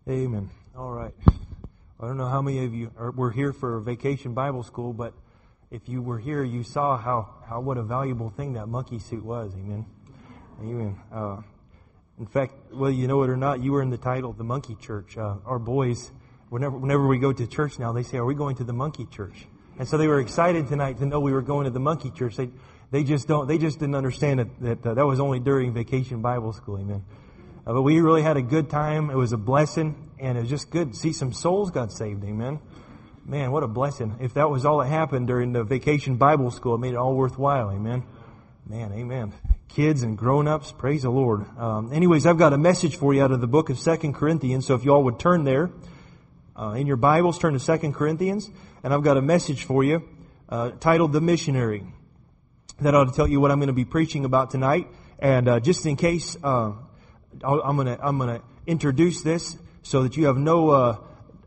Amen. All right. I don't know how many of you were here for Vacation Bible School, but if you were here, you saw how what a valuable thing that monkey suit was. Amen. Amen. In fact, whether you know it or not, you were in the title, the Monkey Church. Our boys, whenever we go to church now, they say, "Are we going to the Monkey Church?" And so they were excited tonight to know we were going to the Monkey Church. They just didn't understand that was only during Vacation Bible School. Amen. But we really had a good time. It was a blessing, and it was just good to see some souls got saved. Amen. Man, what a blessing. If that was all that happened during the Vacation Bible School, it made it all worthwhile. Amen. Man, amen. Kids and grown-ups, praise the Lord. Anyways, I've got a message for you out of the book of 2 Corinthians. So if you all would turn there in your Bibles, turn to 2 Corinthians. And I've got a message for you titled The Missionary. That ought to tell you what I'm going to be preaching about tonight. And just in case... I'm gonna introduce this so that you have no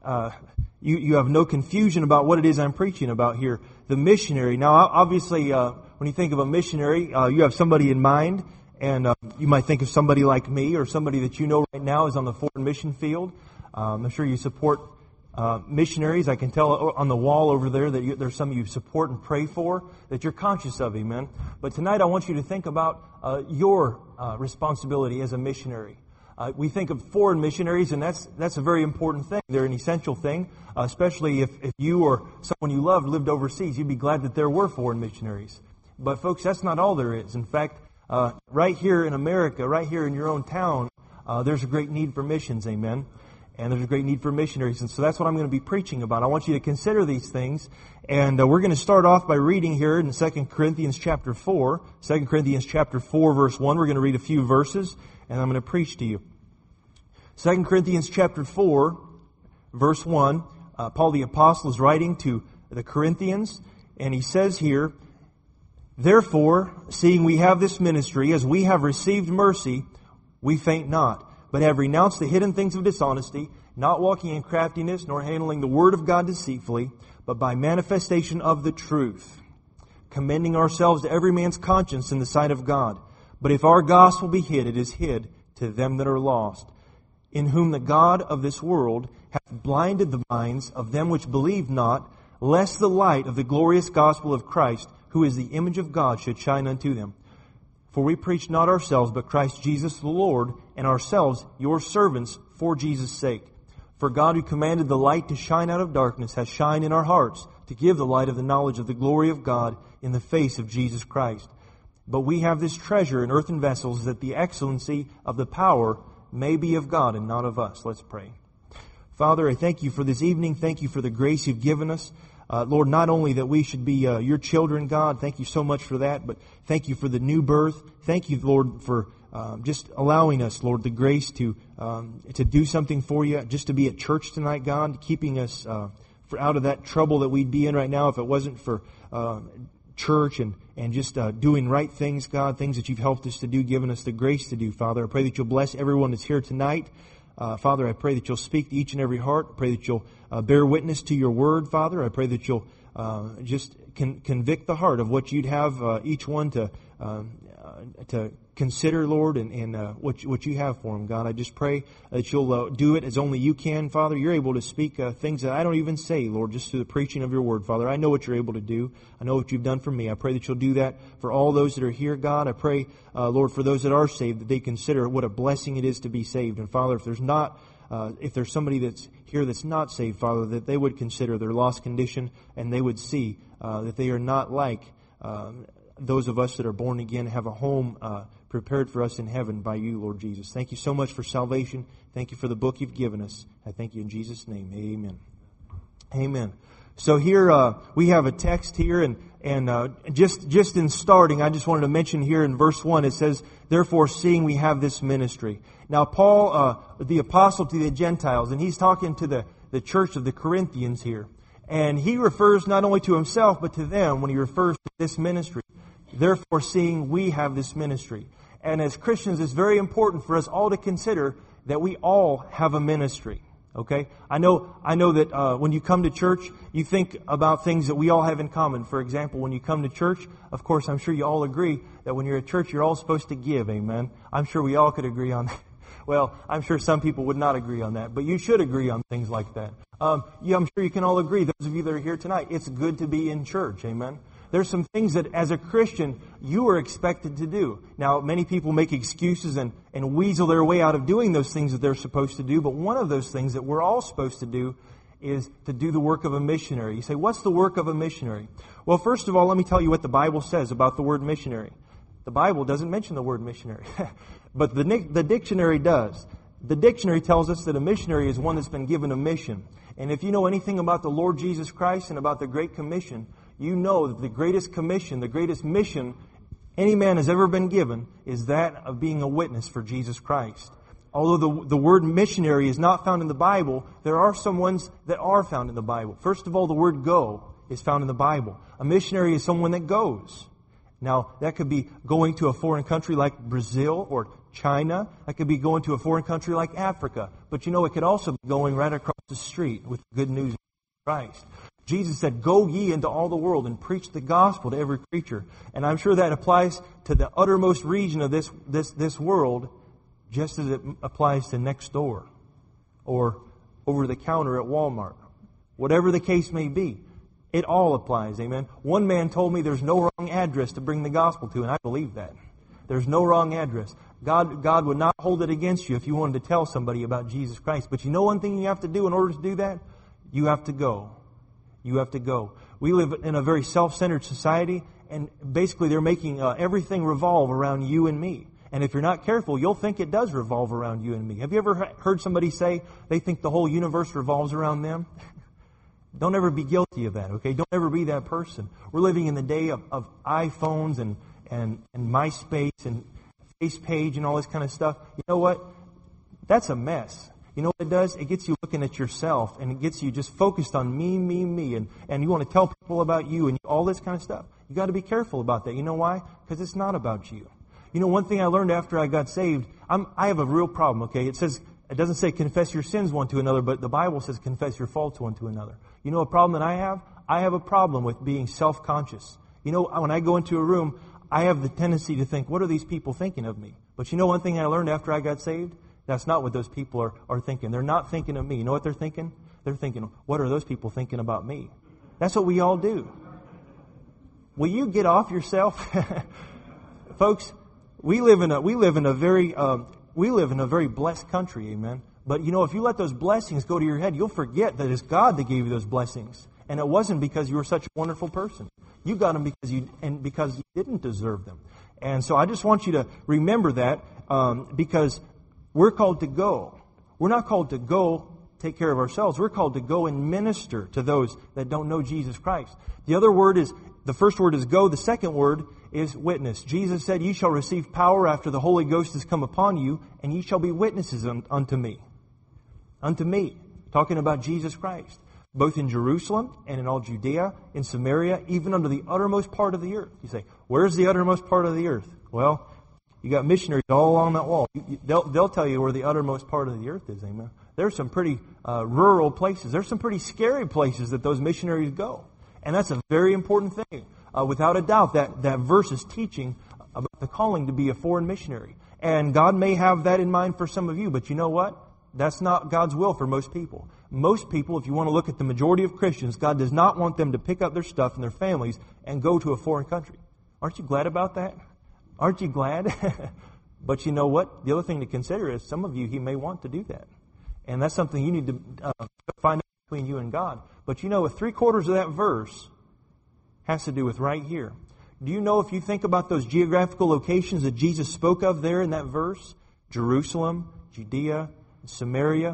you have no confusion about what it is I'm preaching about here. The missionary. Now, obviously, when you think of a missionary, you have somebody in mind, and you might think of somebody like me or somebody that you know right now is on the foreign mission field. I'm sure you support missionaries. I can tell on the wall over there that there's some you support and pray for that you're conscious of. Amen. But tonight I want you to think about your responsibility as a missionary. We think of foreign missionaries, and that's a very important thing. They're an essential thing, especially if you or someone you loved lived overseas. You'd be glad that there were foreign missionaries. But folks, that's not all there is. In fact, right here in America, right here in your own town, there's a great need for missions. Amen. And there's a great need for missionaries. And so that's what I'm going to be preaching about. I want you to consider these things. And we're going to start off by reading here in 2 Corinthians chapter 4. 2 Corinthians chapter 4, verse 1. We're going to read a few verses, and I'm going to preach to you. 2 Corinthians chapter 4, verse 1. Paul the Apostle is writing to the Corinthians, and he says here, "Therefore, seeing we have this ministry, as we have received mercy, we faint not, but have renounced the hidden things of dishonesty, not walking in craftiness, nor handling the word of God deceitfully, but by manifestation of the truth, commending ourselves to every man's conscience in the sight of God. But if our gospel be hid, it is hid to them that are lost, in whom the God of this world hath blinded the minds of them which believe not, lest the light of the glorious gospel of Christ, who is the image of God, should shine unto them. For we preach not ourselves, but Christ Jesus the Lord, and ourselves your servants for Jesus' sake. For God, who commanded the light to shine out of darkness, has shined in our hearts to give the light of the knowledge of the glory of God in the face of Jesus Christ. But we have this treasure in earthen vessels, that the excellency of the power may be of God and not of us." Let's pray. Father, I thank you for this evening. Thank you for the grace you've given us. Lord, not only that we should be your children, God, thank you so much for that, but thank you for the new birth. Thank you, Lord, for just allowing us, Lord, the grace to do something for you, just to be at church tonight, God, keeping us out of that trouble that we'd be in right now if it wasn't for church and just doing right things, God, things that you've helped us to do, given us the grace to do, Father. I pray that you'll bless everyone that's here tonight. Father, I pray that you'll speak to each and every heart. I pray that you'll bear witness to your word, Father. I pray that you'll just convict the heart of what you'd have each one to consider, Lord, and what you have for them, God. I just pray that you'll do it as only you can, Father. You're able to speak things that I don't even say, Lord, just through the preaching of your word, Father. I know what you're able to do. I know what you've done for me. I pray that you'll do that for all those that are here, God. I pray, Lord, for those that are saved, that they consider what a blessing it is to be saved. And Father, if there's somebody that's here that's not saved, Father, that they would consider their lost condition, and they would see that they are not like those of us that are born again, have a home prepared for us in heaven by you, Lord Jesus. Thank you so much for salvation. Thank you for the book you've given us. I thank you in Jesus' name. Amen. Amen. So here we have a text here, and just in starting, I just wanted to mention here in verse 1, it says, "Therefore, seeing we have this ministry." Now, Paul, the apostle to the Gentiles, and he's talking to the church of the Corinthians here. And he refers not only to himself, but to them when he refers to this ministry. "Therefore, seeing we have this ministry." And as Christians, it's very important for us all to consider that we all have a ministry. Okay? I know that when you come to church, you think about things that we all have in common. For example, when you come to church, of course, I'm sure you all agree that when you're at church, you're all supposed to give. Amen? I'm sure we all could agree on that. Well, I'm sure some people would not agree on that, but you should agree on things like that. Yeah, I'm sure you can all agree, those of you that are here tonight, it's good to be in church, amen? There's some things that as a Christian, you are expected to do. Now, many people make excuses and weasel their way out of doing those things that they're supposed to do, but one of those things that we're all supposed to do is to do the work of a missionary. You say, what's the work of a missionary? Well, first of all, let me tell you what the Bible says about the word missionary. The Bible doesn't mention the word missionary, but the dictionary does. The dictionary tells us that a missionary is one that's been given a mission. And if you know anything about the Lord Jesus Christ and about the Great Commission, you know that the greatest commission, the greatest mission any man has ever been given is that of being a witness for Jesus Christ. Although the word missionary is not found in the Bible, there are some ones that are found in the Bible. First of all, the word go is found in the Bible. A missionary is someone that goes. Now, that could be going to a foreign country like Brazil or China. That could be going to a foreign country like Africa. But you know, it could also be going right across the street with good news of Christ. Jesus said, go ye into all the world and preach the gospel to every creature. And I'm sure that applies to the uttermost region of this world, just as it applies to next door or over the counter at Walmart. Whatever the case may be, it all applies, amen. One man told me there's no wrong address to bring the gospel to, and I believe that. There's no wrong address. God would not hold it against you if you wanted to tell somebody about Jesus Christ. But you know one thing you have to do in order to do that? You have to go. You have to go. We live in a very self-centered society, and basically they're making everything revolve around you and me. And if you're not careful, you'll think it does revolve around you and me. Have you ever heard somebody say they think the whole universe revolves around them? Don't ever be guilty of that, okay? Don't ever be that person. We're living in the day of iPhones and MySpace and FacePage and all this kind of stuff. You know what? That's a mess. You know what it does? It gets you looking at yourself, and it gets you just focused on me, and you want to tell people about you and all this kind of stuff. You got to be careful about that. You know why? Because it's not about you. You know, one thing I learned after I got saved, I have a real problem, okay? It doesn't say confess your sins one to another, but the Bible says confess your faults one to another. You know a problem that I have? I have a problem with being self-conscious. You know, when I go into a room, I have the tendency to think, what are these people thinking of me? But you know one thing I learned after I got saved? That's not what those people are thinking. They're not thinking of me. You know what they're thinking? They're thinking, what are those people thinking about me? That's what we all do. Will you get off yourself? Folks, we live in a very blessed country, amen. But you know, if you let those blessings go to your head, you'll forget that it's God that gave you those blessings. And it wasn't because you were such a wonderful person. You got them because you didn't deserve them. And so I just want you to remember that because we're called to go. We're not called to go take care of ourselves. We're called to go and minister to those that don't know Jesus Christ. The first word is go. The second word is witness. Jesus said, ye shall receive power after the Holy Ghost has come upon you, and ye shall be witnesses unto me. Unto me. Talking about Jesus Christ. Both in Jerusalem and in all Judea, in Samaria, even unto the uttermost part of the earth. You say, where's the uttermost part of the earth? Well, you got missionaries all along that wall. They'll tell you where the uttermost part of the earth is. Amen. There's some pretty rural places. There's some pretty scary places that those missionaries go. And that's a very important thing. Without a doubt, that verse is teaching about the calling to be a foreign missionary. And God may have that in mind for some of you, but you know what? That's not God's will for most people. Most people, if you want to look at the majority of Christians, God does not want them to pick up their stuff and their families and go to a foreign country. Aren't you glad about that? Aren't you glad? But you know what? The other thing to consider is some of you, He may want to do that. And that's something you need to find out between you and God. But you know, 3/4 of that verse has to do with right here. Do you know, if you think about those geographical locations that Jesus spoke of there in that verse, Jerusalem, Judea, Samaria,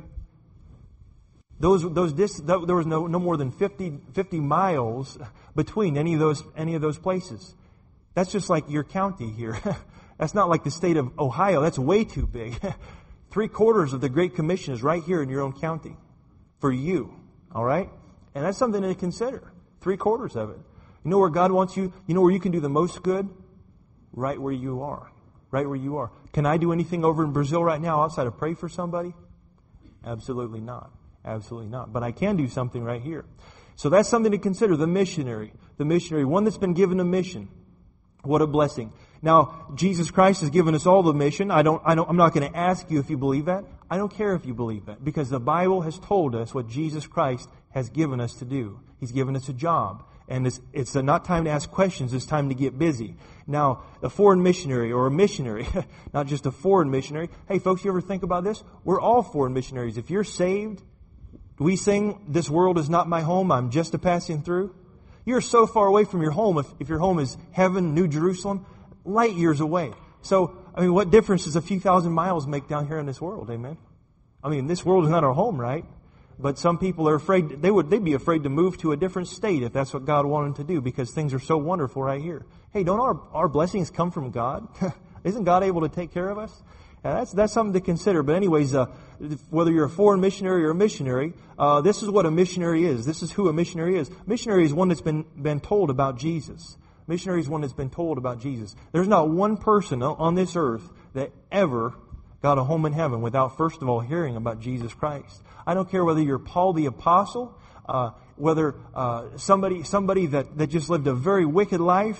there was no more than 50 miles between any of those places. That's just like your county here. That's not like the state of Ohio. That's way too big. 3/4 of the Great Commission is right here in your own county for you. All right? And that's something to consider. 3/4 of it. You know where God wants you? You know where you can do the most good? Right where you are. Right where you are. Can I do anything over in Brazil right now outside of pray for somebody? Absolutely not. Absolutely not. But I can do something right here. So that's something to consider. The missionary. The missionary. One that's been given a mission. What a blessing. Now, Jesus Christ has given us all the mission. I'm not going to ask you if you believe that. I don't care if you believe that, because the Bible has told us what Jesus Christ has given us to do. He's given us a job. And it's not time to ask questions, it's time to get busy. Now, a foreign missionary or a missionary, not just a foreign missionary. Hey folks, you ever think about this? We're all foreign missionaries. If you're saved, we sing, "This world is not my home, I'm just a passing through." You're so far away from your home, if your home is heaven, New Jerusalem, light years away. So, what difference does a few thousand miles make down here in this world? Amen? This world is not our home, right? But some people are afraid, they'd be afraid to move to a different state if that's what God wanted to do, because things are so wonderful right here. Hey, don't our blessings come from God? Isn't God able to take care of us? That's something to consider. But anyways, whether you're a foreign missionary or a missionary, this is what a missionary is. This is who a missionary is. Missionary is one that's been told about Jesus. Missionary is one that's been told about Jesus. There's not one person on this earth that ever got a home in heaven without first of all hearing about Jesus Christ. I don't care whether you're Paul the Apostle, whether somebody that just lived a very wicked life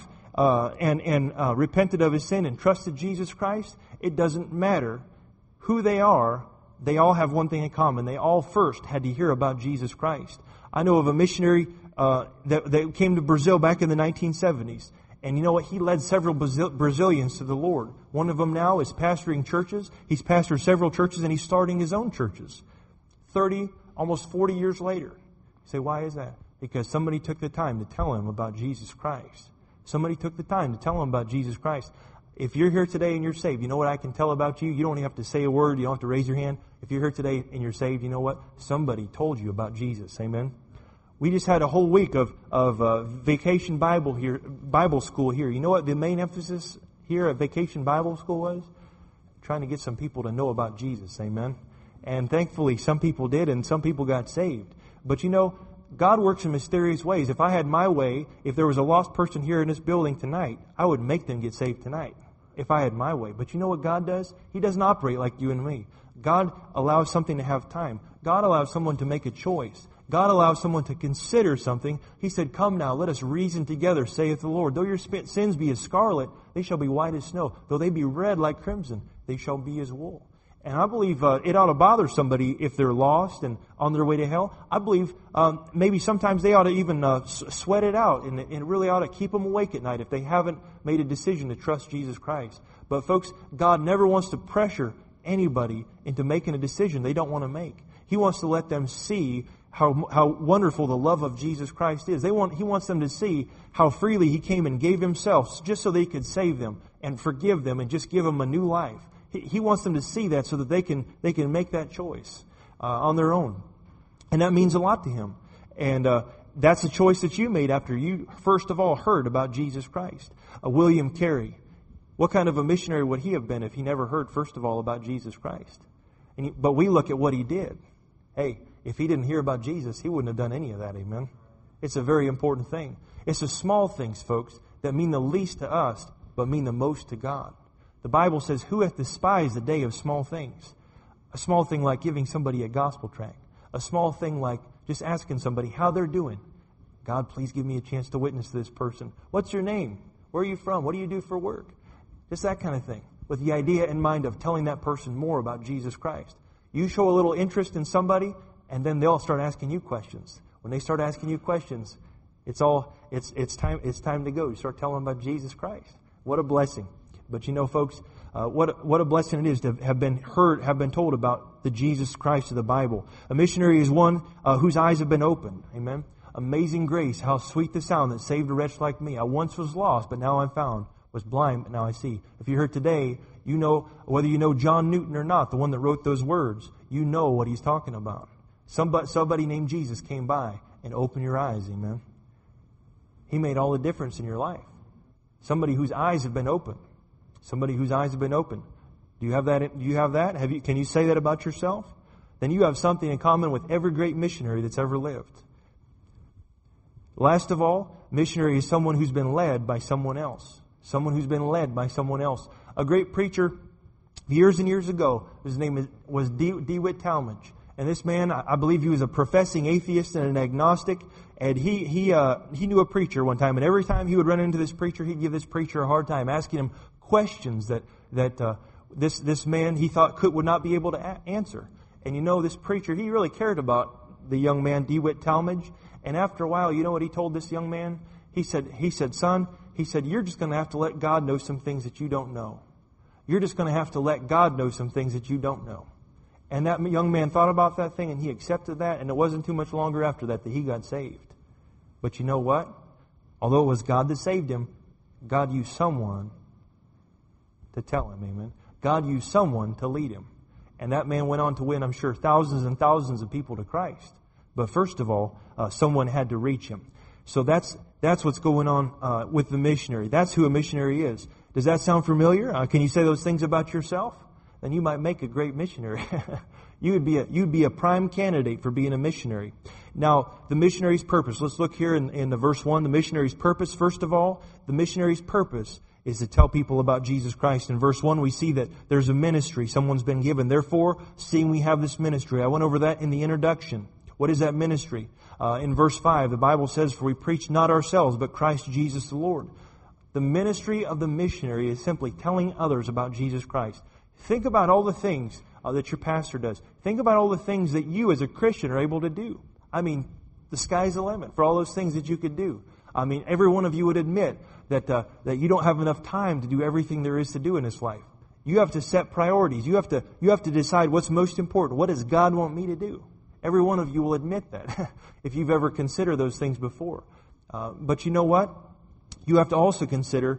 and repented of his sin and trusted Jesus Christ. It doesn't matter who they are. They all have one thing in common. They all first had to hear about Jesus Christ. I know of a missionary that came to Brazil back in the 1970s. And you know what? He led several Brazilians to the Lord. One of them now is pastoring churches. He's pastored several churches, and he's starting his own churches. 30, almost 40 years later. You say, why is that? Because somebody took the time to tell him about Jesus Christ. Somebody took the time to tell him about Jesus Christ. If you're here today and you're saved, you know what I can tell about you? You don't even have to say a word. You don't have to raise your hand. If you're here today and you're saved, you know what? Somebody told you about Jesus. Amen? We just had a whole week of Vacation Bible School here. You know what the main emphasis here at Vacation Bible School was? Trying to get some people to know about Jesus. Amen? And thankfully, some people did, and some people got saved. But you know, God works in mysterious ways. If I had my way, if there was a lost person here in this building tonight, I would make them get saved tonight. If I had my way. But you know what God does? He doesn't operate like you and me. God allows something to have time. God allows someone to make a choice. God allows someone to consider something. He said, "Come now, let us reason together, saith the Lord. Though your sins be as scarlet, they shall be white as snow. Though they be red like crimson, they shall be as wool." And I believe it ought to bother somebody if they're lost and on their way to hell. I believe maybe sometimes they ought to even sweat it out, and it really ought to keep them awake at night if they haven't made a decision to trust Jesus Christ. But folks, God never wants to pressure anybody into making a decision they don't want to make. He wants to let them see how wonderful the love of Jesus Christ is. He wants them to see how freely He came and gave Himself just so they could save them and forgive them and just give them a new life. He wants them to see that so that they can make that choice on their own. And that means a lot to Him. And that's a choice that you made after you first of all heard about Jesus Christ. William Carey. What kind of a missionary would he have been if he never heard first of all about Jesus Christ? But we look at what he did. Hey, if he didn't hear about Jesus, he wouldn't have done any of that, amen? It's a very important thing. It's the small things, folks, that mean the least to us, but mean the most to God. The Bible says, "Who hath despised the day of small things?" A small thing like giving somebody a gospel tract. A small thing like just asking somebody how they're doing. "God, please give me a chance to witness to this person. What's your name? Where are you from? What do you do for work?" Just that kind of thing. With the idea in mind of telling that person more about Jesus Christ. You show a little interest in somebody, and then they'll start asking you questions. When they start asking you questions, it's time to go. You start telling them about Jesus Christ. What a blessing. But you know, folks, what a blessing it is to have been told about the Jesus Christ of the Bible. A missionary is one whose eyes have been opened. Amen. Amazing grace, how sweet the sound that saved a wretch like me. I once was lost, but now I'm found. Was blind, but now I see. If you're here today, you know, whether you know John Newton or not, the one that wrote those words, you know what he's talking about. Somebody named Jesus came by and opened your eyes, amen. He made all the difference in your life. Somebody whose eyes have been opened. Somebody whose eyes have been opened. Do you have that? Do you have that? Can you say that about yourself? Then you have something in common with every great missionary that's ever lived. Last of all, missionary is someone who's been led by someone else. Someone who's been led by someone else. A great preacher years and years ago, his name was DeWitt Talmage. And this man, I believe he was a professing atheist and an agnostic. And he knew a preacher one time. And every time he would run into this preacher, he'd give this preacher a hard time, asking him questions that this man he thought would not be able to answer. And you know, this preacher, he really cared about the young man, DeWitt Talmage. And after a while, you know what he told this young man? He said, son, you're just going to have to let God know some things that you don't know. You're just going to have to let God know some things that you don't know. And that young man thought about that thing, and he accepted that, and it wasn't too much longer after that he got saved. But you know what? Although it was God that saved him, God used someone to tell him, amen. God used someone to lead him. And that man went on to win, I'm sure, thousands and thousands of people to Christ. But first of all, someone had to reach him. So that's what's going on with the missionary. That's who a missionary is. Does that sound familiar? Can you say those things about yourself? Then you might make a great missionary. You'd be a prime candidate for being a missionary. Now, the missionary's purpose. Let's look here in the verse 1. The missionary's purpose, first of all, the missionary's purpose is to tell people about Jesus Christ. In verse 1, we see that there's a ministry someone's been given. Therefore, seeing we have this ministry. I went over that in the introduction. What is that ministry? In verse 5, the Bible says, for we preach not ourselves, but Christ Jesus the Lord. The ministry of the missionary is simply telling others about Jesus Christ. Think about all the things that your pastor does. Think about all the things that you as a Christian are able to do. I mean, the sky's the limit for all those things that you could do. I mean, every one of you would admit that you don't have enough time to do everything there is to do in this life. You have to set priorities. You have to decide what's most important. What does God want me to do? Every one of you will admit that if you've ever considered those things before. But you know what? You have to also consider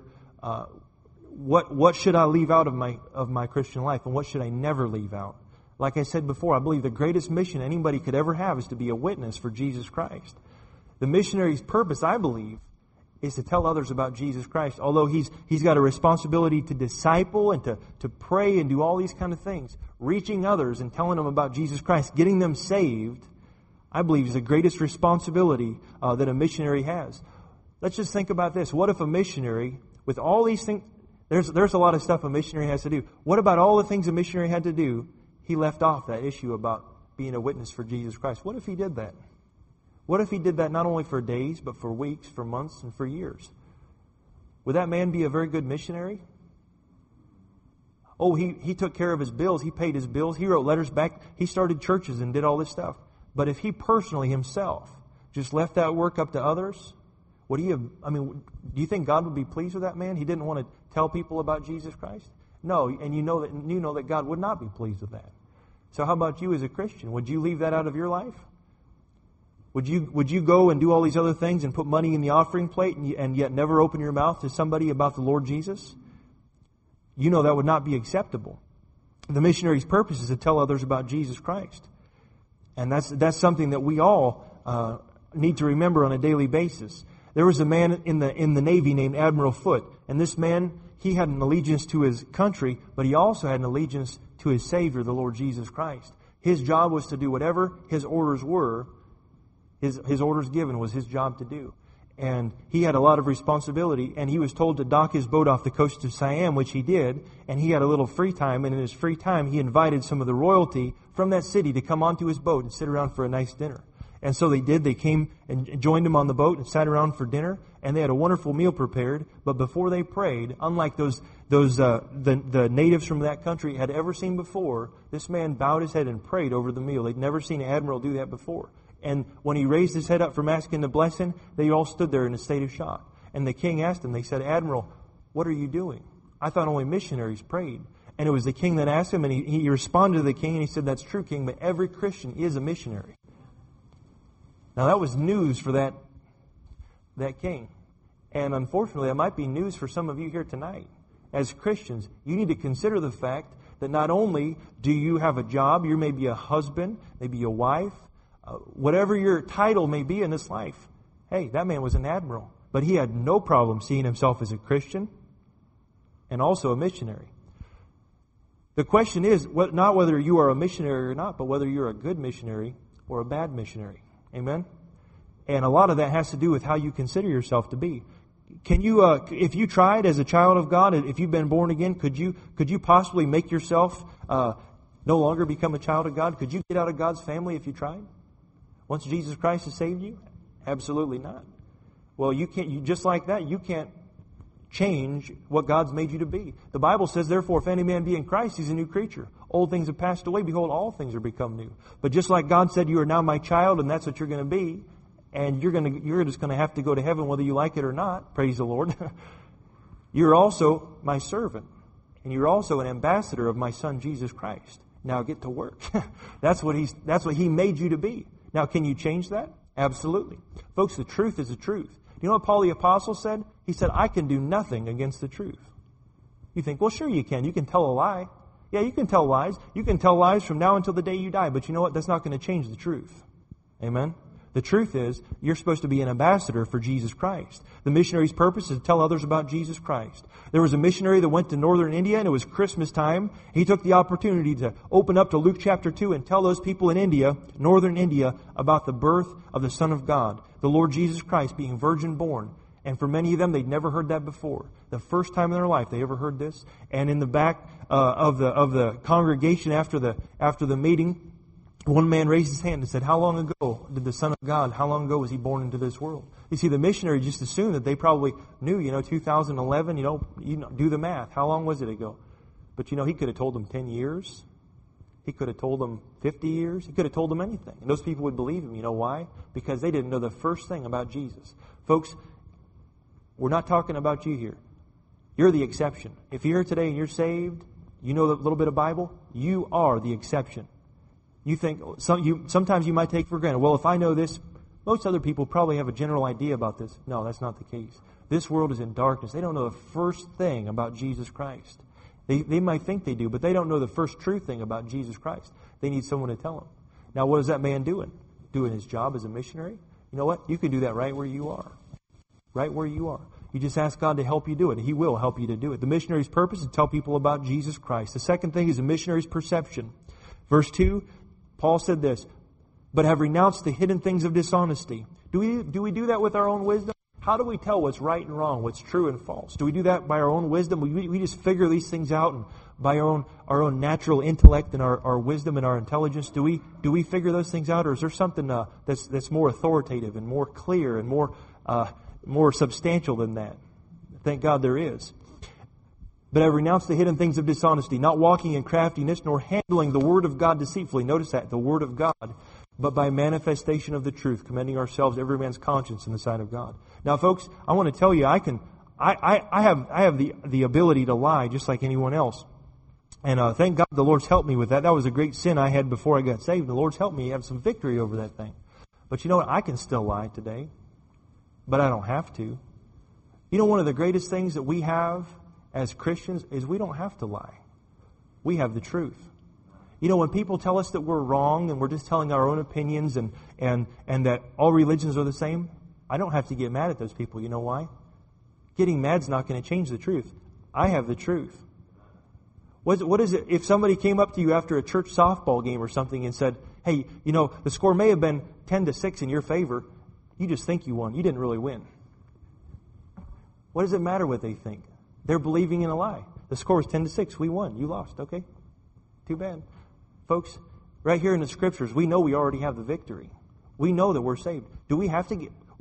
what should I leave out of my Christian life, and what should I never leave out? Like I said before, I believe the greatest mission anybody could ever have is to be a witness for Jesus Christ. The missionary's purpose, I believe, is to tell others about Jesus Christ. Although he's got a responsibility to disciple and to pray and do all these kind of things, reaching others and telling them about Jesus Christ, getting them saved, I believe is the greatest responsibility that a missionary has. Let's just think about this. What if a missionary, with all these things, there's a lot of stuff a missionary has to do. What about all the things a missionary had to do? He left off that issue about being a witness for Jesus Christ. What if he did that? What if he did that not only for days, but for weeks, for months, and for years? Would that man be a very good missionary? Oh, he took care of his bills. He paid his bills. He wrote letters back. He started churches and did all this stuff. But if he personally himself just left that work up to others, do you think God would be pleased with that man? He didn't want to tell people about Jesus Christ? No, and you know that God would not be pleased with that. So how about you as a Christian? Would you leave that out of your life? Would you go and do all these other things and put money in the offering plate and yet never open your mouth to somebody about the Lord Jesus? You know that would not be acceptable. The missionary's purpose is to tell others about Jesus Christ. And that's something that we all need to remember on a daily basis. There was a man in the Navy named Admiral Foote, and this man, he had an allegiance to his country, but he also had an allegiance to his Savior, the Lord Jesus Christ. His job was to do whatever his orders were. His orders given was his job to do. And he had a lot of responsibility, and he was told to dock his boat off the coast of Siam, which he did, and he had a little free time, and in his free time he invited some of the royalty from that city to come onto his boat and sit around for a nice dinner. And so they did. They came and joined him on the boat and sat around for dinner, and they had a wonderful meal prepared. But before they prayed, unlike the natives from that country had ever seen before, this man bowed his head and prayed over the meal. They'd never seen an admiral do that before. And when he raised his head up from asking the blessing, they all stood there in a state of shock. And the king asked him, they said, "Admiral, what are you doing? I thought only missionaries prayed." And it was the king that asked him, and he responded to the king, and he said, "That's true, king, but every Christian is a missionary." Now that was news for that king. And unfortunately, that might be news for some of you here tonight. As Christians, you need to consider the fact that not only do you have a job, you may be a husband, maybe a wife, whatever your title may be in this life. Hey, that man was an admiral, but he had no problem seeing himself as a Christian and also a missionary. The question is not whether you are a missionary or not, but whether you're a good missionary or a bad missionary. Amen? And a lot of that has to do with how you consider yourself to be. Can you, if you tried as a child of God, if you've been born again, could you possibly make yourself no longer become a child of God? Could you get out of God's family if you tried? Once Jesus Christ has saved you? Absolutely not. Well, you can't. Just like that, you can't change what God's made you to be. The Bible says, therefore, if any man be in Christ, he's a new creature. Old things have passed away. Behold, all things are become new. But just like God said, you are now my child, and that's what you're going to be, and you're just going to have to go to heaven whether you like it or not. Praise the Lord. You're also my servant, and you're also an ambassador of my Son, Jesus Christ. Now get to work. That's what He made you to be. Now, can you change that? Absolutely. Folks, the truth is the truth. You know what Paul the Apostle said? He said, I can do nothing against the truth. You think, well, sure you can. You can tell a lie. Yeah, you can tell lies. You can tell lies from now until the day you die. But you know what? That's not going to change the truth. Amen? The truth is, you're supposed to be an ambassador for Jesus Christ. The missionary's purpose is to tell others about Jesus Christ. There was a missionary that went to northern India, and it was Christmas time. He took the opportunity to open up to Luke chapter 2 and tell those people in India, northern India, about the birth of the Son of God, the Lord Jesus Christ being virgin born. And for many of them, they'd never heard that before. The first time in their life they ever heard this. And in the back of the congregation after the meeting, one man raised his hand and said, how long ago did the Son of God, how long ago was He born into this world? You see, the missionary just assumed that they probably knew, 2011, you do the math. How long was it ago? But, he could have told them 10 years. He could have told them 50 years. He could have told them anything. And those people would believe him. You know why? Because they didn't know the first thing about Jesus. Folks, we're not talking about you here. You're the exception. If you're here today and you're saved, you know a little bit of Bible, you are the exception. You think, sometimes you might take for granted, well, if I know this, most other people probably have a general idea about this. No, that's not the case. This world is in darkness. They don't know the first thing about Jesus Christ. They might think they do, but they don't know the first true thing about Jesus Christ. They need someone to tell them. Now, what is that man doing? Doing his job as a missionary? You know what? You can do that right where you are. Right where you are. You just ask God to help you do it. He will help you to do it. The missionary's purpose is to tell people about Jesus Christ. The second thing is a missionary's perception. Verse 2, Paul said this, but have renounced the hidden things of dishonesty. Do we do that with our own wisdom? How do we tell what's right and wrong, what's true and false? Do we do that by our own wisdom? We just figure these things out and by our own natural intellect and our wisdom and our intelligence? Do we figure those things out, or is there something that's more authoritative and more clear and more substantial than that? Thank God there is. But I renounce the hidden things of dishonesty, not walking in craftiness, nor handling the word of God deceitfully. Notice that, the word of God. But by manifestation of the truth, commending ourselves, every man's conscience in the sight of God. Now, folks, I want to tell you, I have the ability to lie just like anyone else. And thank God the Lord's helped me with that. That was a great sin I had before I got saved. The Lord's helped me have some victory over that thing. But you know what? I can still lie today. But I don't have to. You know, one of the greatest things that we have as Christians is we don't have to lie. We have the truth. You know, when people tell us that we're wrong and we're just telling our own opinions and that all religions are the same, I don't have to get mad at those people. You know why? Getting mad's not going to change the truth. I have the truth. What is it if somebody came up to you after a church softball game or something and said, hey, the score may have been 10-6 in your favor. You just think you won. You didn't really win. What does it matter what they think? They're believing in a lie. The score is 10-6. We won. You lost. Okay. Too bad. Folks, right here in the Scriptures, we know we already have the victory. We know that we're saved. Do we have to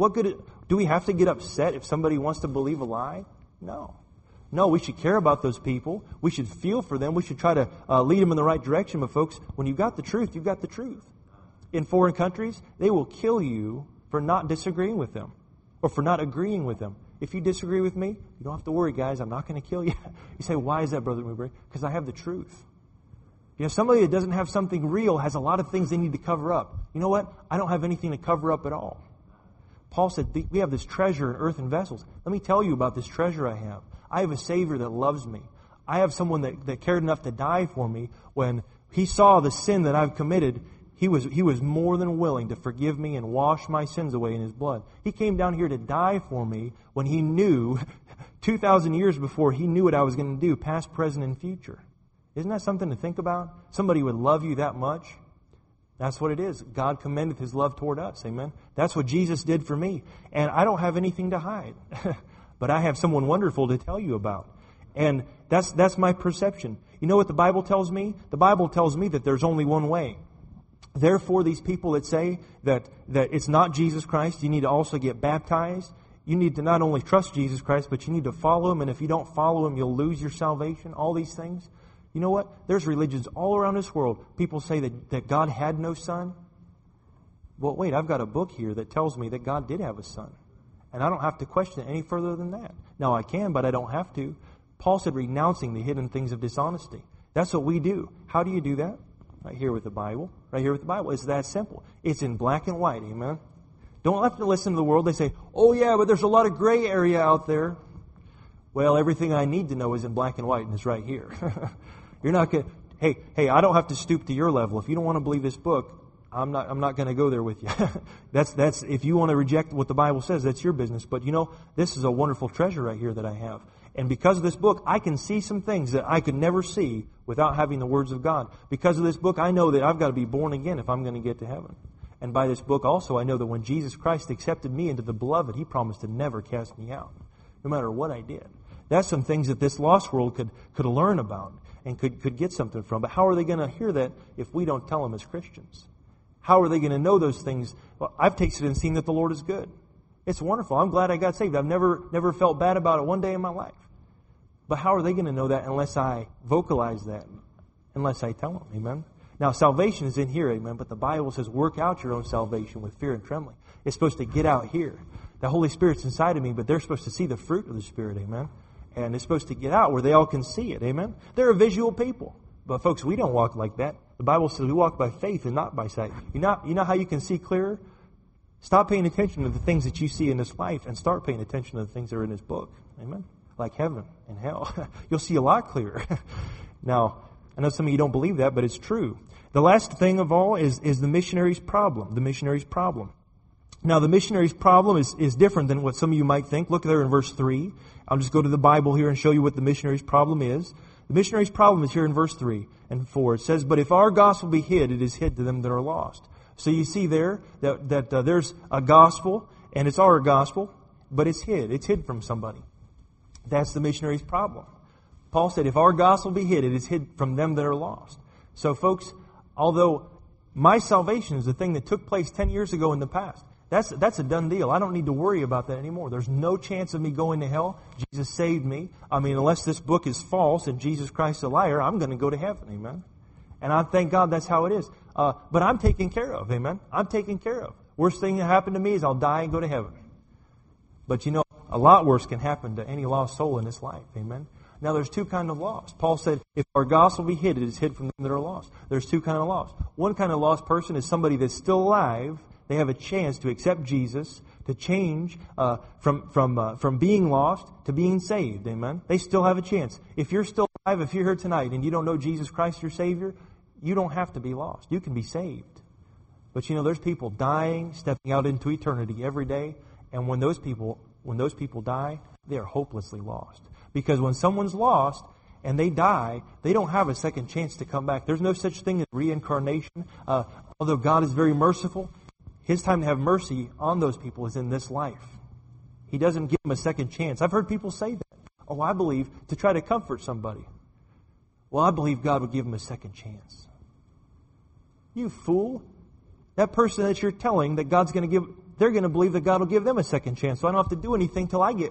get upset if somebody wants to believe a lie? No. No, we should care about those people. We should feel for them. We should try to lead them in the right direction. But folks, when you've got the truth, you've got the truth. In foreign countries, they will kill you for not disagreeing with them or for not agreeing with them. If you disagree with me, you don't have to worry, guys. I'm not going to kill you. You say, why is that, Brother Newberry? Because I have the truth. Somebody that doesn't have something real has a lot of things they need to cover up. You know what? I don't have anything to cover up at all. Paul said, we have this treasure in earthen vessels. Let me tell you about this treasure I have. I have a Savior that loves me. I have someone that cared enough to die for me. When He saw the sin that I've committed, He was more than willing to forgive me and wash my sins away in His blood. He came down here to die for me when He knew, 2,000 years before, He knew what I was going to do, past, present, and future. Isn't that something to think about? Somebody would love you that much. That's what it is. God commendeth His love toward us. Amen. That's what Jesus did for me. And I don't have anything to hide. But I have someone wonderful to tell you about. And that's my perception. You know what the Bible tells me? The Bible tells me that there's only one way. Therefore, these people that say that it's not Jesus Christ, you need to also get baptized You need to not only trust Jesus Christ, but you need to follow Him. And if you don't follow Him, you'll lose your salvation. All these things. You know what? There's religions all around this world. People say that God had no son. Well, wait, I've got a book here that tells me that God did have a son. And I don't have to question it any further than that. Now, I can, but I don't have to. Paul said renouncing the hidden things of dishonesty. That's what we do. How do you do that? Right here with the Bible. Right here with the Bible. It's that simple. It's in black and white. Amen? Don't have to listen to the world. They say, oh yeah, but there's a lot of gray area out there. Well, everything I need to know is in black and white, and it's right here. You're not going to, hey, I don't have to stoop to your level. If you don't want to believe this book, I'm not going to go there with you. That's if you want to reject what the Bible says, that's your business. But you know, this is a wonderful treasure right here that I have. And because of this book, I can see some things that I could never see without having the words of God. Because of this book, I know that I've got to be born again if I'm going to get to heaven. And by this book also, I know that when Jesus Christ accepted me into the beloved, He promised to never cast me out, no matter what I did. That's some things that this lost world could learn about and could get something from. But how are they going to hear that if we don't tell them as Christians? How are they going to know those things? Well, I've tasted and seen that the Lord is good. It's wonderful. I'm glad I got saved. I've never felt bad about it one day in my life. But how are they going to know that unless I vocalize that, unless I tell them? Amen? Now, salvation is in here, amen, but the Bible says work out your own salvation with fear and trembling. It's supposed to get out here. The Holy Spirit's inside of me, but they're supposed to see the fruit of the Spirit, amen? And it's supposed to get out where they all can see it, amen? They're a visual people. But folks, we don't walk like that. The Bible says we walk by faith and not by sight. You know how you can see clearer? Stop paying attention to the things that you see in this life and start paying attention to the things that are in this book. Amen? Like heaven and hell. You'll see a lot clearer. Now, I know some of you don't believe that, but it's true. The last thing of all is the missionary's problem. The missionary's problem. Now, the missionary's problem is different than what some of you might think. Look there in verse 3. I'll just go to the Bible here and show you what the missionary's problem is. The missionary's problem is here in verse 3 and 4. It says, but if our gospel be hid, it is hid to them that are lost. So you see there that there's a gospel, and it's our gospel, but it's hid. It's hid from somebody. That's the missionary's problem. Paul said, if our gospel be hid, it is hid from them that are lost. So folks, although my salvation is a thing that took place 10 years ago in the past, that's a done deal. I don't need to worry about that anymore. There's no chance of me going to hell. Jesus saved me. I mean, unless this book is false and Jesus Christ is a liar, I'm going to go to heaven. Amen. And I thank God that's how it is. But I'm taken care of. Amen. I'm taken care of. Worst thing that happened to me is I'll die and go to heaven. But you know, a lot worse can happen to any lost soul in this life. Amen. Now, there's two kinds of lost. Paul said, if our gospel be hid, it is hid from them that are lost. There's two kinds of lost. One kind of lost person is somebody that's still alive. They have a chance to accept Jesus, to change from being lost to being saved. Amen. They still have a chance. If you're still alive, if you're here tonight and you don't know Jesus Christ your Savior, you don't have to be lost. You can be saved. But you know, there's people dying, stepping out into eternity every day. And when those people die, they are hopelessly lost. Because when someone's lost and they die, they don't have a second chance to come back. There's no such thing as reincarnation. Although God is very merciful, His time to have mercy on those people is in this life. He doesn't give them a second chance. I've heard people say that. Oh, I believe, to try to comfort somebody. Well, I believe God would give them a second chance. You fool. That person that you're telling that God's going to give, they're going to believe that God will give them a second chance. So I don't have to do anything till I get.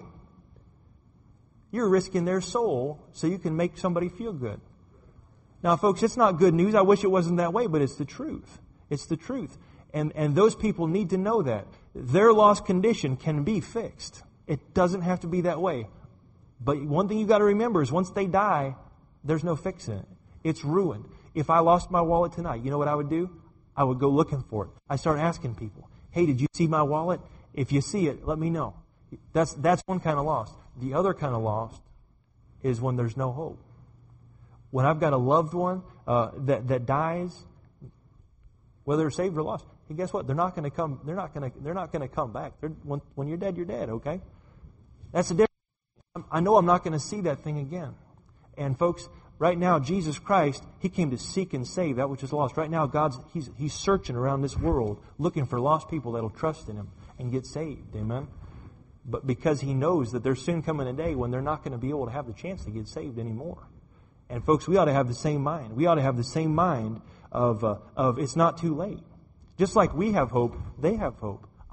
You're risking their soul so you can make somebody feel good. Now, folks, it's not good news. I wish it wasn't that way, but it's the truth. It's the truth. And those people need to know that. Their lost condition can be fixed. It doesn't have to be that way. But one thing you've got to remember is once they die, there's no fixing it. It's ruined. If I lost my wallet tonight, you know what I would do? I would go looking for it. I start asking people, hey, did you see my wallet? If you see it, let me know. That's one kind of lost. The other kind of lost is when there's no hope. When I've got a loved one that dies, whether they're saved or lost, hey, guess what? They're not going to come. They're not going to come back. When you're dead, you're dead. Okay, that's the difference. I know I'm not going to see that thing again. And folks, right now, Jesus Christ, He came to seek and save that which is lost. Right now, He's searching around this world, looking for lost people that'll trust in Him and get saved. Amen. But because He knows that there's soon coming a day when they're not going to be able to have the chance to get saved anymore. And folks, we ought to have the same mind. We ought to have the same mind of it's not too late. Just like we have hope, they have hope.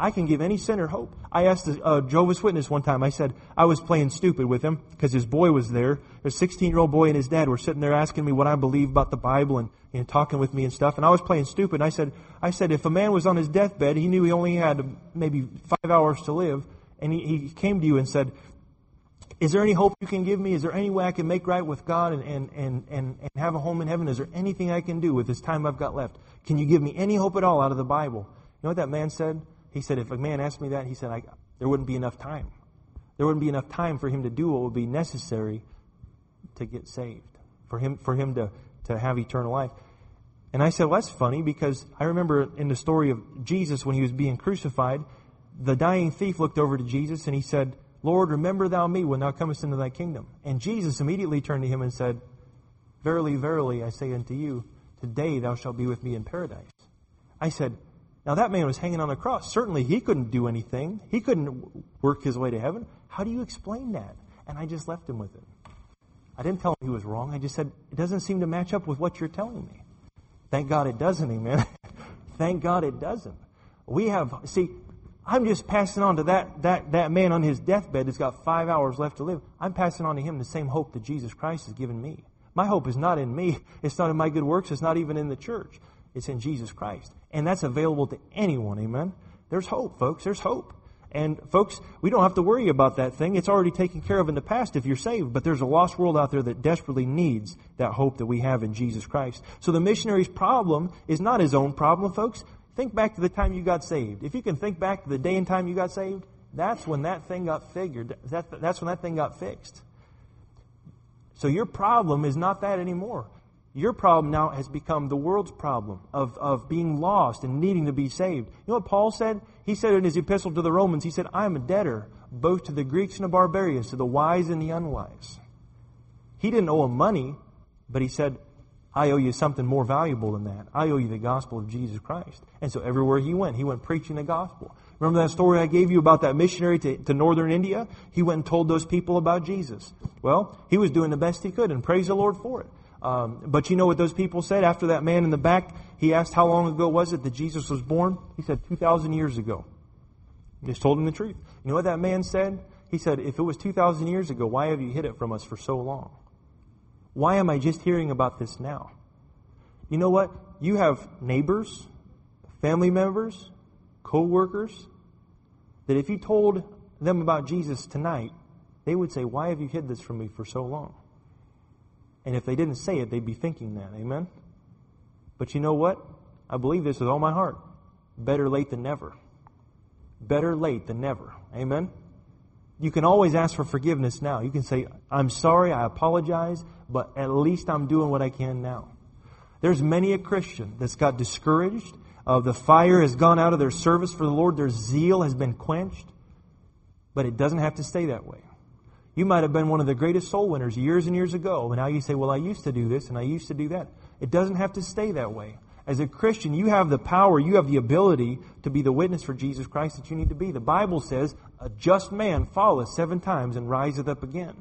I can give any sinner hope. I asked a Jehovah's Witness one time, I said, I was playing stupid with him because his boy was there. A 16-year-old boy and his dad were sitting there asking me what I believe about the Bible and talking with me and stuff. And I was playing stupid. And I said, if a man was on his deathbed, he knew he only had maybe 5 hours to live. And he came to you and said, is there any hope you can give me? Is there any way I can make right with God and have a home in heaven? Is there anything I can do with this time I've got left? Can you give me any hope at all out of the Bible? You know what that man said? He said, if a man asked me that, he said, there wouldn't be enough time. There wouldn't be enough time for him to do what would be necessary to get saved, for him to have eternal life. And I said, well, that's funny, because I remember in the story of Jesus when he was being crucified, the dying thief looked over to Jesus and he said, Lord, remember thou me when thou comest into thy kingdom. And Jesus immediately turned to him and said, verily, verily, I say unto you, today thou shalt be with me in paradise. I said, now that man was hanging on the cross. Certainly he couldn't do anything. He couldn't work his way to heaven. How do you explain that? And I just left him with it. I didn't tell him he was wrong. I just said, it doesn't seem to match up with what you're telling me. Thank God it doesn't, amen. Thank God it doesn't. I'm just passing on to that man on his deathbed that's got 5 hours left to live. I'm passing on to him the same hope that Jesus Christ has given me. My hope is not in me. It's not in my good works. It's not even in the church. It's in Jesus Christ. And that's available to anyone, amen? There's hope, folks. There's hope. And folks, we don't have to worry about that thing. It's already taken care of in the past if you're saved. But there's a lost world out there that desperately needs that hope that we have in Jesus Christ. So the missionary's problem is not his own problem, folks. Think back to the time you got saved. If you can think back to the day and time you got saved, that's when that thing got figured. That's when that thing got fixed. So your problem is not that anymore. Your problem now has become the world's problem of being lost and needing to be saved. You know what Paul said? He said in his epistle to the Romans, he said, I am a debtor both to the Greeks and the barbarians, to the wise and the unwise. He didn't owe them money, but he said, I owe you something more valuable than that. I owe you the gospel of Jesus Christ. And so everywhere he went preaching the gospel. Remember that story I gave you about that missionary to northern India? He went and told those people about Jesus. Well, he was doing the best he could, and praise the Lord for it. But you know what those people said after that man in the back? He asked how long ago was it that Jesus was born? He said 2,000 years ago. He just told him the truth. You know what that man said? He said, if it was 2,000 years ago, why have you hid it from us for so long? Why am I just hearing about this now? You know what? You have neighbors, family members, co-workers, that if you told them about Jesus tonight, they would say, why have you hid this from me for so long? And if they didn't say it, they'd be thinking that. Amen? But you know what? I believe this with all my heart. Better late than never. Better late than never. Amen? You can always ask for forgiveness now. You can say, I'm sorry, I apologize, but at least I'm doing what I can now. There's many a Christian that's got discouraged. The fire has gone out of their service for the Lord. Their zeal has been quenched. But it doesn't have to stay that way. You might have been one of the greatest soul winners years and years ago, and now you say, well, I used to do this and I used to do that. It doesn't have to stay that way. As a Christian, you have the power, you have the ability to be the witness for Jesus Christ that you need to be. The Bible says, a just man falleth 7 times and riseth up again.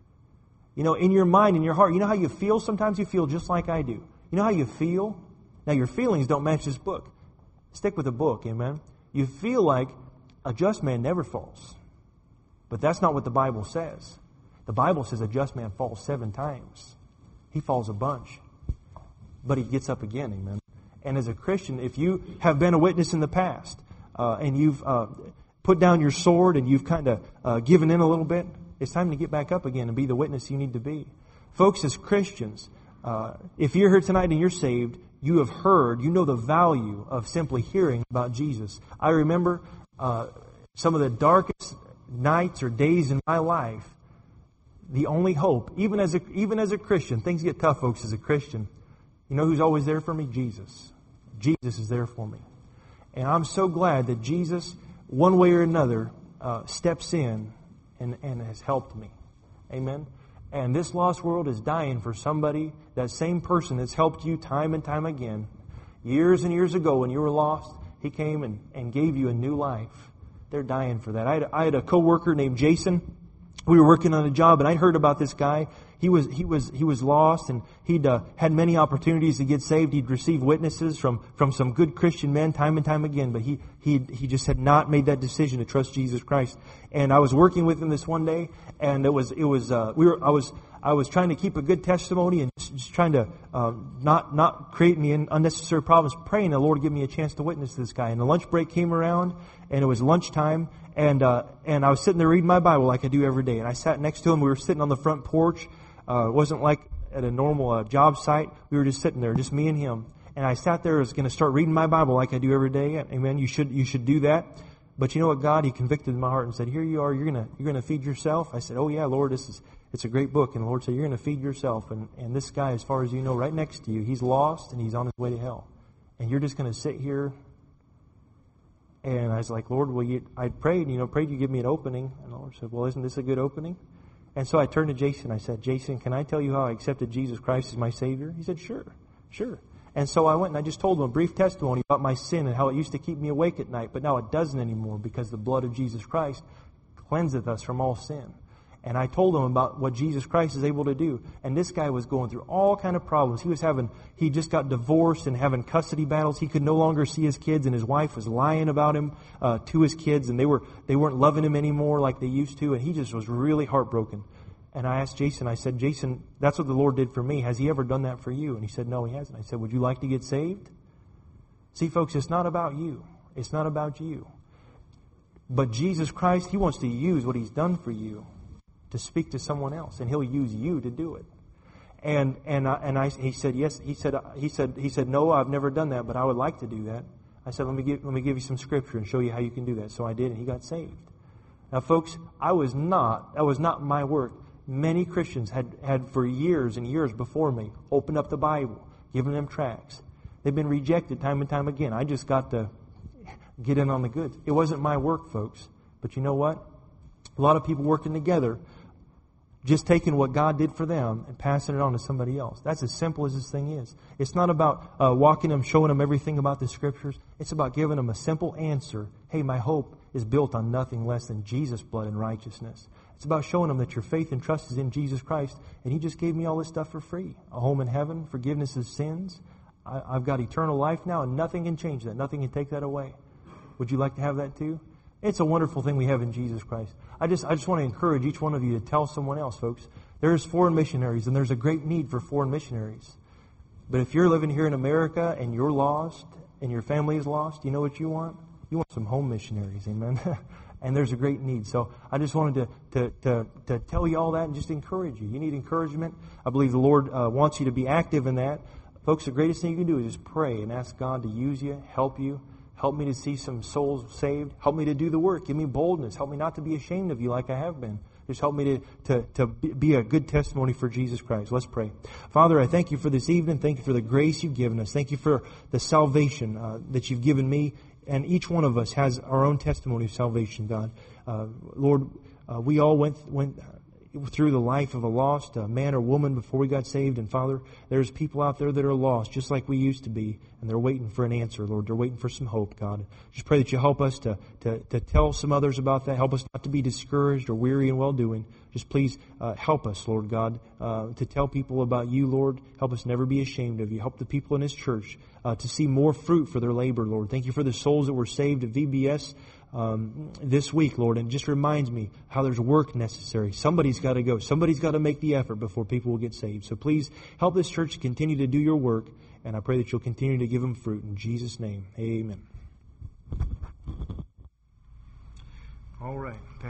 You know, in your mind, in your heart, you know how you feel? Sometimes you feel just like I do. You know how you feel? Now, your feelings don't match this book. Stick with the book, amen? You feel like a just man never falls. But that's not what the Bible says. The Bible says a just man falls 7 times. He falls a bunch. But he gets up again, amen? And as a Christian, if you have been a witness in the past, and you've put down your sword and you've kind of given in a little bit, it's time to get back up again and be the witness you need to be. Folks, as Christians, if you're here tonight and you're saved, you have heard, you know the value of simply hearing about Jesus. I remember some of the darkest nights or days in my life. The only hope, even as a Christian, things get tough, folks, as a Christian. You know who's always there for me? Jesus. Jesus is there for me. And I'm so glad that Jesus, one way or another, steps in and has helped me. Amen? And this lost world is dying for somebody, that same person that's helped you time and time again. Years and years ago when you were lost, He came and gave you a new life. They're dying for that. I had a co-worker named Jason. we were working on a job, and I heard about this guy. He was lost, and he'd had many opportunities to get saved. He'd received witnesses from some good Christian men time and time again, but he just had not made that decision to trust Jesus Christ. And I was working with him this one day, and I was trying to keep a good testimony and just trying to not create any unnecessary problems, praying the Lord give me a chance to witness to this guy. And the lunch break came around, and it was lunchtime, and I was sitting there reading my Bible like I do every day. And I sat next to him. We were sitting on the front porch. It wasn't like at a normal job site. We were just sitting there, just me and him. And I sat there, was going to start reading my Bible like I do every day. Amen. You should do that. But you know what, God, He convicted my heart and said, "Here you are. You're gonna feed yourself." I said, "Oh yeah, Lord, it's a great book." And the Lord said, "You're gonna feed yourself." And this guy, as far as you know, right next to you, he's lost and he's on his way to hell. And you're just gonna sit here. And I was like, "Lord, I prayed you give me an opening." And the Lord said, "Well, isn't this a good opening?" And so I turned to Jason. I said, "Jason, can I tell you how I accepted Jesus Christ as my Savior?" He said, "Sure." And so I went and I just told him a brief testimony about my sin and how it used to keep me awake at night, but now it doesn't anymore because the blood of Jesus Christ cleanseth us from all sin. And I told him about what Jesus Christ is able to do. And this guy was going through all kind of problems. He just got divorced and having custody battles. He could no longer see his kids, and his wife was lying about him to his kids, and they weren't loving him anymore like they used to, and he just was really heartbroken. And I asked Jason, I said, "Jason, that's what the Lord did for me. Has He ever done that for you?" And he said, "No, He hasn't." I said, "Would you like to get saved?" See, folks, it's not about you. It's not about you. But Jesus Christ, He wants to use what He's done for you to speak to someone else, and He'll use you to do it. He said, "Yes." He said, "No, I've never done that, but I would like to do that." I said, let me give you some scripture and show you how you can do that." So I did, and he got saved. Now, folks, that was not my work. Many Christians had for years and years before me opened up the Bible, given them tracts. They've been rejected time and time again. I just got to get in on the goods. It wasn't my work, folks. But you know what? A lot of people working together, just taking what God did for them and passing it on to somebody else. That's as simple as this thing is. It's not about walking them, showing them everything about the Scriptures. It's about giving them a simple answer. Hey, my hope is built on nothing less than Jesus' blood and righteousness. It's about showing them that your faith and trust is in Jesus Christ, and He just gave me all this stuff for free. A home in heaven, forgiveness of sins. I've got eternal life now, and nothing can change that. Nothing can take that away. Would you like to have that too? It's a wonderful thing we have in Jesus Christ. I just want to encourage each one of you to tell someone else, folks. There's foreign missionaries, and there's a great need for foreign missionaries. But if you're living here in America and you're lost and your family is lost, you know what you want? You want some home missionaries, amen? And there's a great need. So I just wanted to tell you all that and just encourage you. You need encouragement. I believe the Lord wants you to be active in that. Folks, the greatest thing you can do is just pray and ask God to use you, help you. Help me to see some souls saved. Help me to do the work. Give me boldness. Help me not to be ashamed of you like I have been. Just help me to be a good testimony for Jesus Christ. Let's pray. Father, I thank You for this evening. Thank You for the grace You've given us. Thank You for the salvation that You've given me. And each one of us has our own testimony of salvation, God. Lord, we all went through the life of a lost man or woman before we got saved. And Father, there's people out there that are lost just like we used to be. And they're waiting for an answer, Lord. They're waiting for some hope, God. Just pray that You help us to tell some others about that. Help us not to be discouraged or weary in well-doing. Just please help us, Lord God, to tell people about You, Lord. Help us never be ashamed of You. Help the people in this church to see more fruit for their labor, Lord. Thank You for the souls that were saved at VBS this week, Lord. And it just reminds me how there's work necessary. Somebody's got to go. Somebody's got to make the effort before people will get saved. So please help this church to continue to do Your work. And I pray that You'll continue to give them fruit. In Jesus' name, amen. All right.